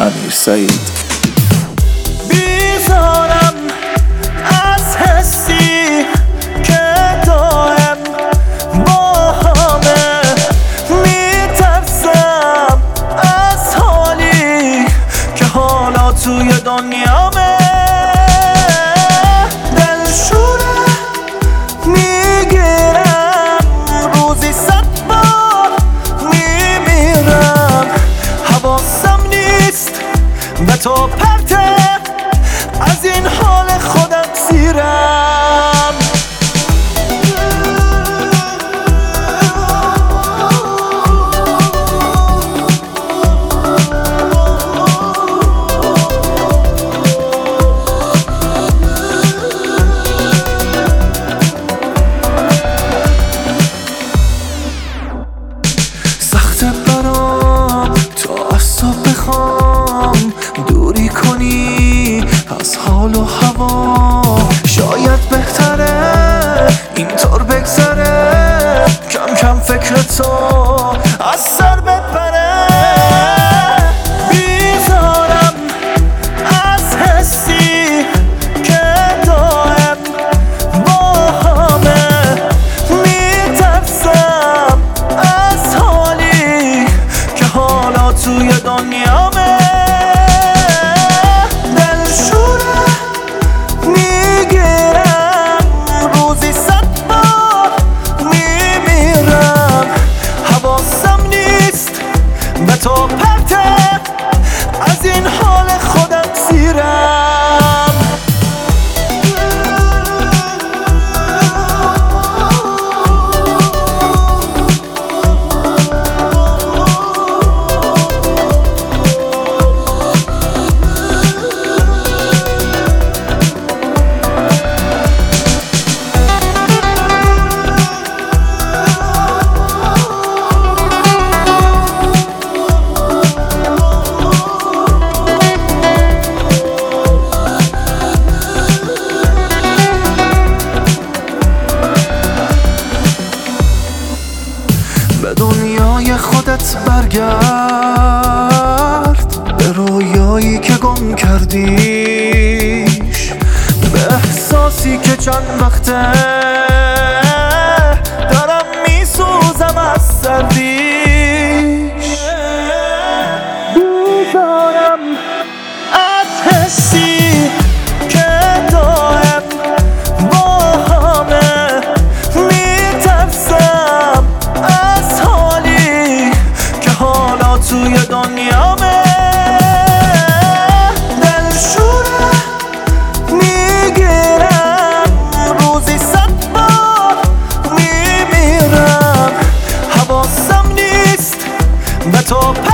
امیر سعید. بیزارم از حسی که دائم با همه، میترسم از حالی که حالا توی دنیامه. دلشوره میگیرم روزی 100 بار میمیرم، حواسم نیست به تو پرته، از این حال خودم سیرم. سخت برام تا از تو بخوام دوری کنی از حال و هوا، شاید بهتره اینطور بگذره، کم کم فکر تو از سر بپره. بیزارم از حسی که دائم با همه، میترسم از حالی که حالا توی دنیامه. دلشوره میگیرم روزی 100 بار میمیرم، حواسم نیست به تو پرته، از این حال خودم سیرم. به دنیای خودت برگرد، به رویایی که گم کردیش، به احساسی که چند وقته دارم میسوزم از سردیش. بیزارم از حسی که دائم با همه، میترسم از حالی که حالا توی دنیامه. دلشوره میگیرم روزی 100 بار میمیرم، حواسم نیست به تو